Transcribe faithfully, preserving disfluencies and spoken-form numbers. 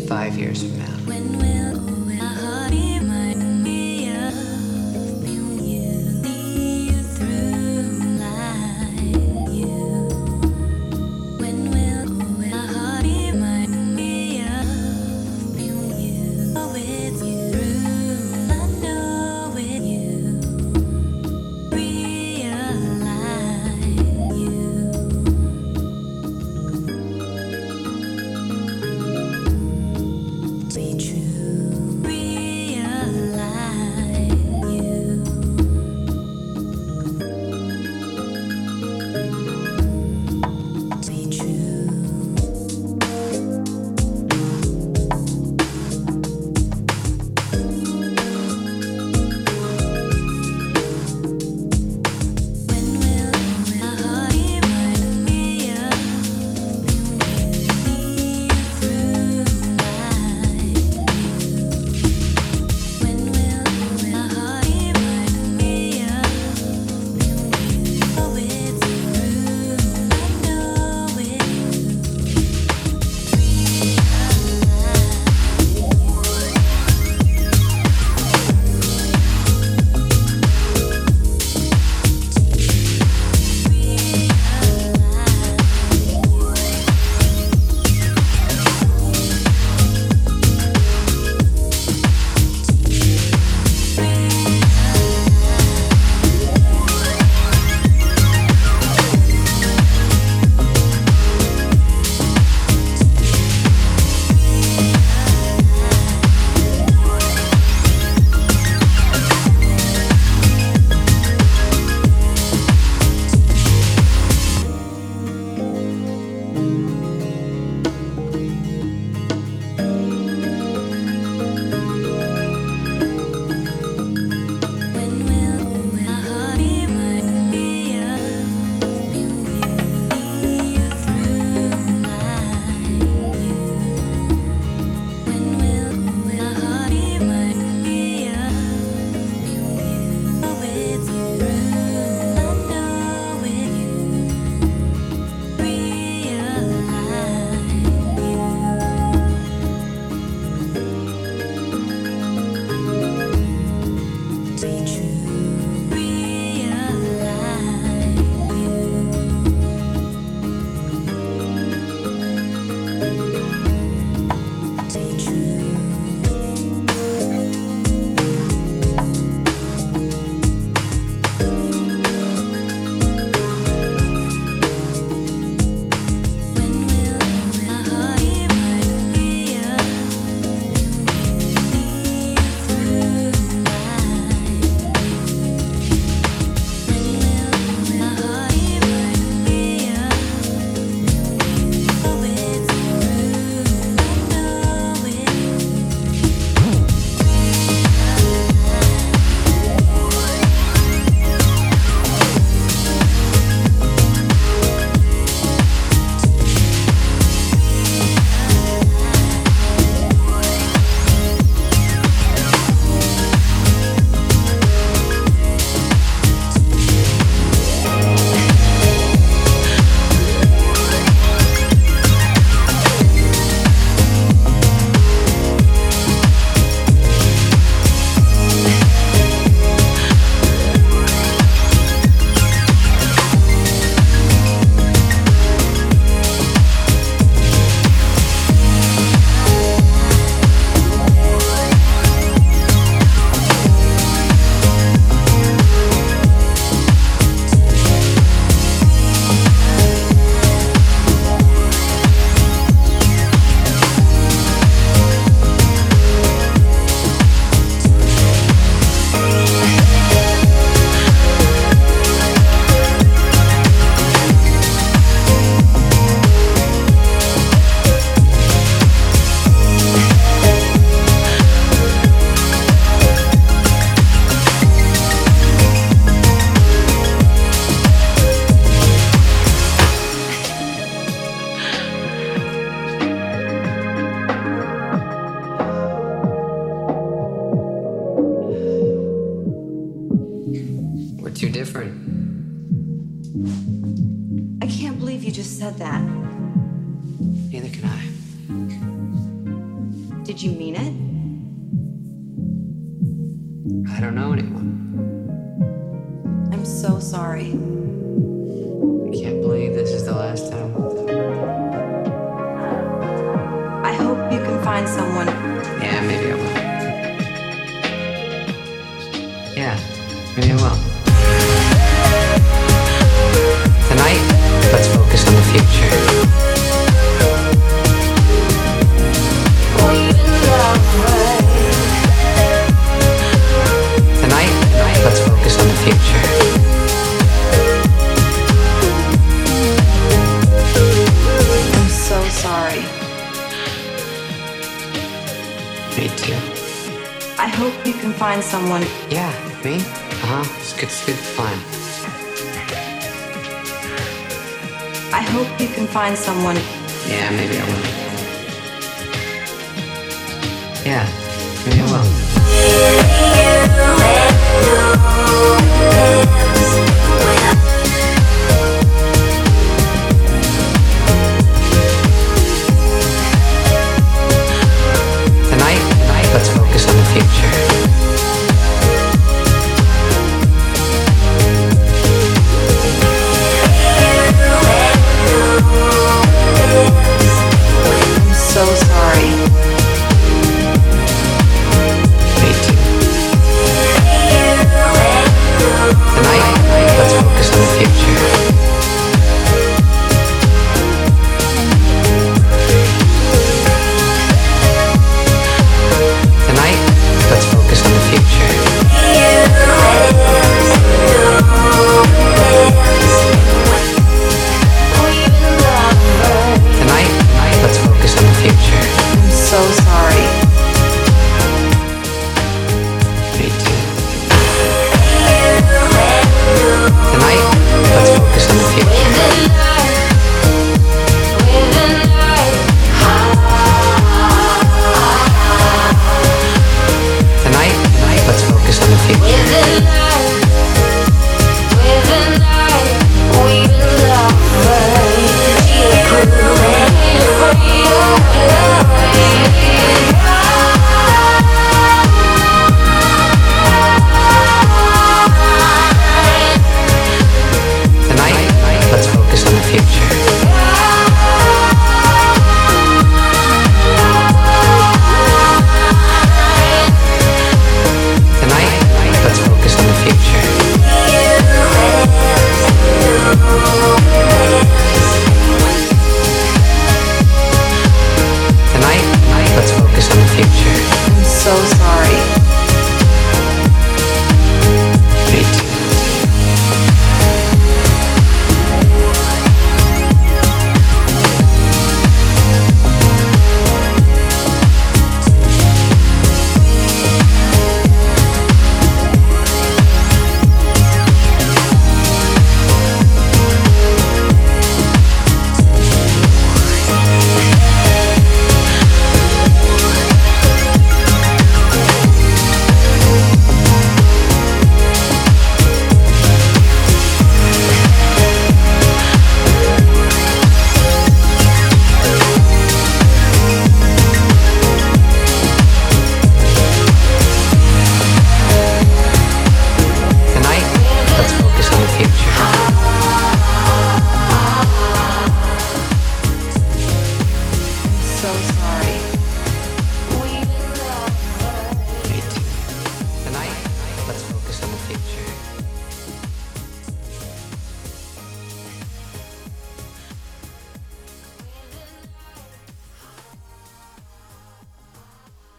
five years from now? When will our heart remind me of you? See you through life. You. When will our heart remind me of you? Oh, with you. Through, I know with you. Realize you. Be true. Realize you. Be true. When will our heart remind me of you? See you through life. When will our heart remind me of you? Oh, it's true. I know it's When will our heart remind me of you? See you through life. When will our heart remind me of you? Oh, it's true. I know with you. Realize you. Be true. Realize you. Be true. When will our heart remind me of you? See you through life. When will our heart remind me of you? Oh, it's true. I know it's We're too different. I can't believe you just said that. Neither can I. Did you mean it? I don't know anyone. I'm so sorry. I can't believe this is the last time. I hope you can find someone. Yeah, maybe I will. Yeah, maybe I will. Tonight, let's focus on the future. Tonight, let's focus on the future. I'm so sorry. Me too. I hope you can find someone. Yeah, me? Uh-huh, it's good, it's good fun. I hope you can find someone. Yeah, maybe I will. Yeah, maybe I will. You and you.